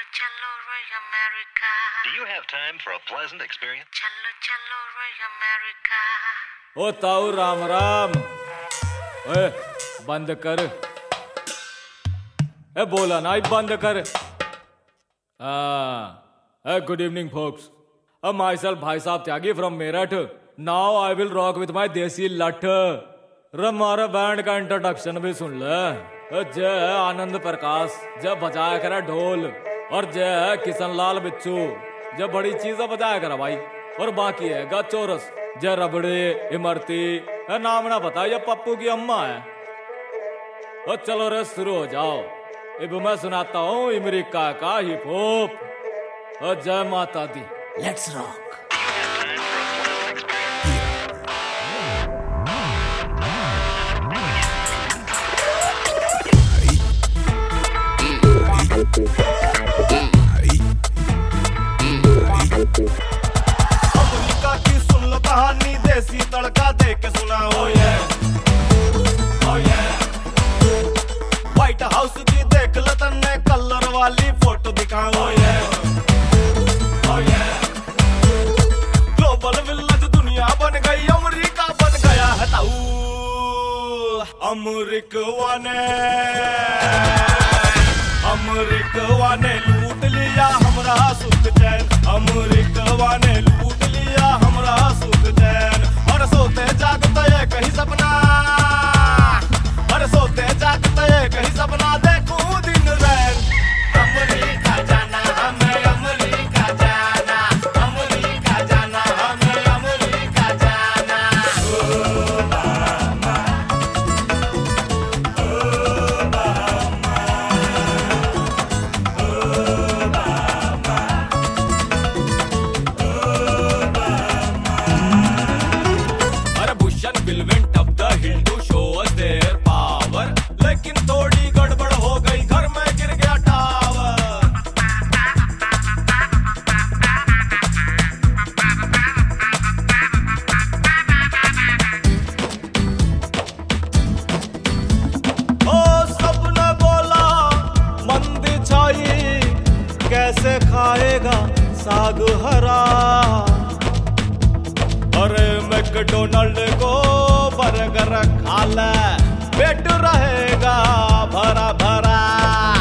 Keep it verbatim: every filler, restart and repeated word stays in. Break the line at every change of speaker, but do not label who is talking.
चलो रे America.
Do you have time for a pleasant experience?
चलो चलो रे अमेरिका.
ओ ताऊ राम राम. ओए बंद कर. ए बोला ना बंद कर. हाँ. Good evening folks. Uh, myself भाई साहब त्यागी from Meerut. Now I will rock with my देसी लठ. हमारा बैंड का इंट्रोडक्शन भी सुन ले. जय आनंद प्रकाश, जय बजाया करा ढोल, और जय किशन लाल बिच्छू, जय बड़ी चीजें बजाया करा भाई. और बाकी है गा चोरस, जय रबड़े इमरती. नाम ना पता, ये पप्पू की अम्मा है. और चलो रे शुरू हो जाओ. अब मैं सुनाता हूँ अमेरिका का हिप हॉप. और जय माता दी. Let's rock.
अमेरिका की सुन लो कहानी, देसी तड़का दे के सुनाओ ये. व्हाइट हाउस की देख लो तन्ने, कलर वाली फोटो दिखाओ ये. ग्लोबल विलेज दुनिया बन गई, अमेरिका बन गया है ताऊ. अमेरिका ने अमेरिका ने लूट लिया हमरा सुख चैन. अमेरिका ने लूट लिया हमरा सुख चैन. और सोते जागते ये कहीं सपना, और सोते जागते ये कहीं सपना, देखूं दिन रैन. अमेरिका जाना हमें, अमेरिका जाना, अमेरिका जाना हमें, अमेरिका जाना. Will went up the hill to show us their power. लेकिन थोड़ी गड़बड़ हो गई, घर में गिर गया टावर. ओ सबने बोला मंदी छाई, कैसे खाएगा साग हरा. अरे मैकडोनल्ड को बर्गर खा ले, पेट रहेगा भरा भरा.